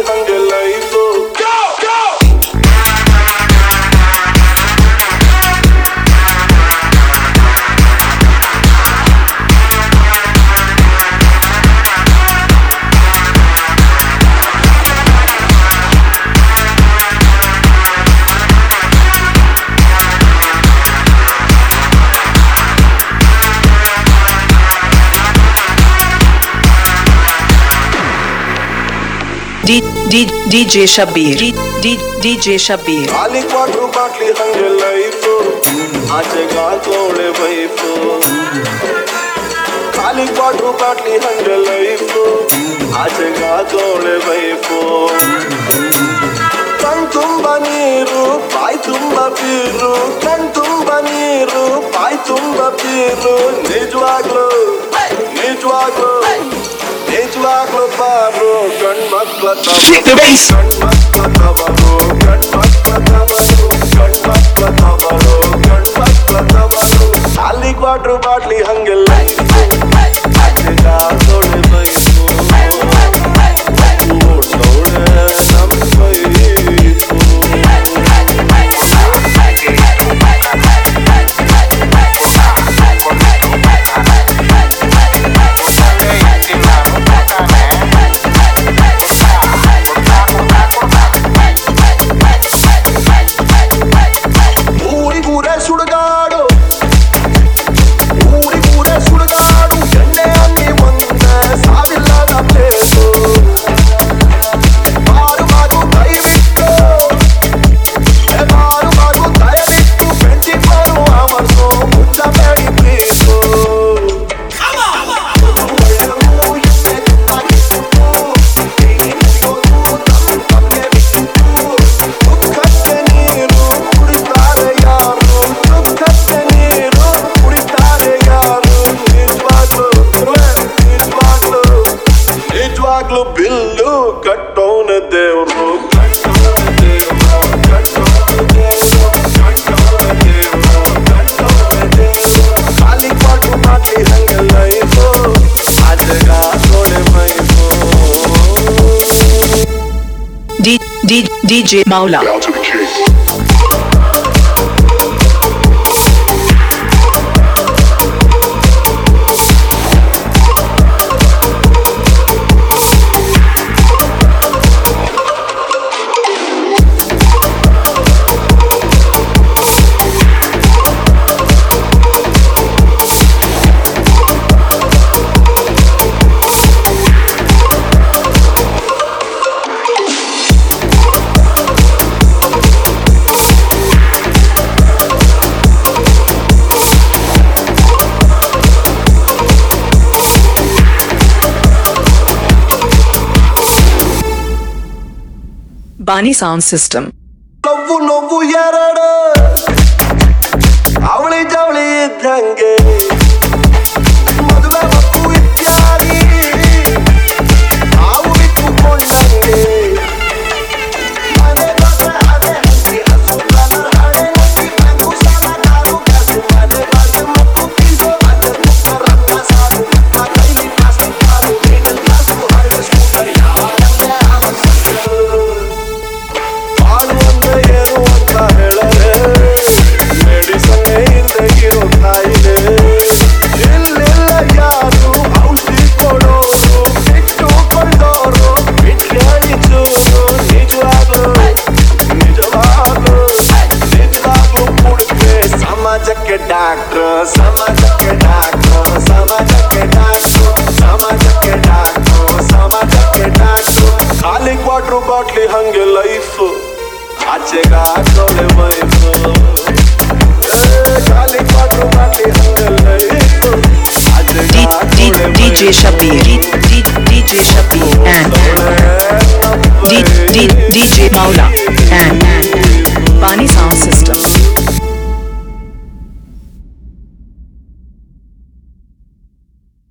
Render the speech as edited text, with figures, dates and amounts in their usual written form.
ಹಂಗೆ life DJ Shabir DJ Shabir ಖಾಲಿ quarter ಬಾಟ್ಲಿ ಹಂಗೆ ಲೈಫು ಆಚೆಗಾಕೋಳೆ ವೈಫು ಖಾಲಿ ಕ್ವಾಟ್ರು ಬಾಟ್ಲಿ ಹಂಗೆ ಲೈಫು ಆಚೆಗಾಕೋಳೆ ವೈಫು ಕಣ್ ತುಂಬ ನೀರು ಬಾಯಿ ತುಂಬ ಬೀರು ಕಣ್ ತುಂಬ ನೀರು ಬಾಯಿ ತುಂಬ ಬೀರು ನಿಜವಾಗ್ಲು ನಿಜವಾಗ್ಲು ನಿಜವಾಗ್ಲು ಬಾರು ಗಂಡ್ಮಕ್ಳ ಗಂಡ್ಮಕ್ಳ ತವರು ಗಂಡ್ಮಕ್ಳ ತವರು ಖಾಲಿ ಕ್ವಾಟ್ರು ಬಾಟ್ಲಿ ಹಂಗೆ ಲೈಫು ಆಚೆಗಾಕೋಳೆ ವೈಫು ಓಡ್ಸೋಳೆ ನಮ್ಮ ವೈಫು ಬಿಲ್ಲು ಕಟ್ಟೋನ ದೇವ್ರು ಖಾಲಿ ಕ್ವಾಟ್ರು ಬಾಟ್ಲಿ ಹಂಗೆ ಲೈಫು ಆಚೆಗಾಕೋಳೆ wife DJ Maula Bani Sound System ನೋವು ನೋವು ಎರಡು ಅವಳಿ ಜವಳಿ ಇದ್ದಂಗೆ ಮದುವೆ ಮಕ್ಕಳು ಇತ್ಯಾದಿ ನಾವು ಬಿಟ್ಟುಕೊಂಡಂಗೆ ಖಾಲಿ ಕ್ವಾಟ್ರು ಬಾಟ್ಲಿ ಹಂಗೆ ಲೈಫು ಆಚೆಗಾಕೋಳೆ ವೈಫು ಖಾಲಿ ಕ್ವಾಟ್ರು ಬಾಟ್ಲಿ ಹಂಗೆ ಲೈಫು ಆಚೆಗಾಕೋಳೆ DJ Shabir DJ Shabir